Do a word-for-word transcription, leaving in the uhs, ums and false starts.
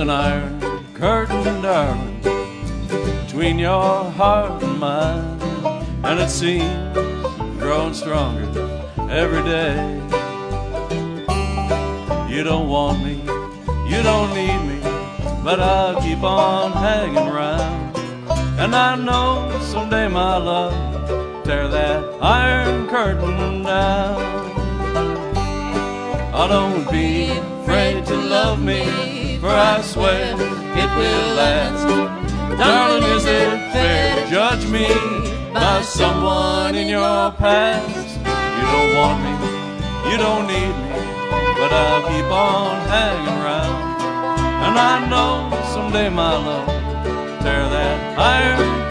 an iron curtain, darling, between your heart and mine, and it seems growing stronger every day. You don't want me, you don't need me, but I'll keep on hanging around. And I know someday, my love, tear that iron curtain down. Oh, don't be afraid to love me, for I swear it will last. Darling, is it fair to judge me by someone in your past? You don't want me, you don't need me, but I'll keep on hanging around. And I know someday, my love, tear that iron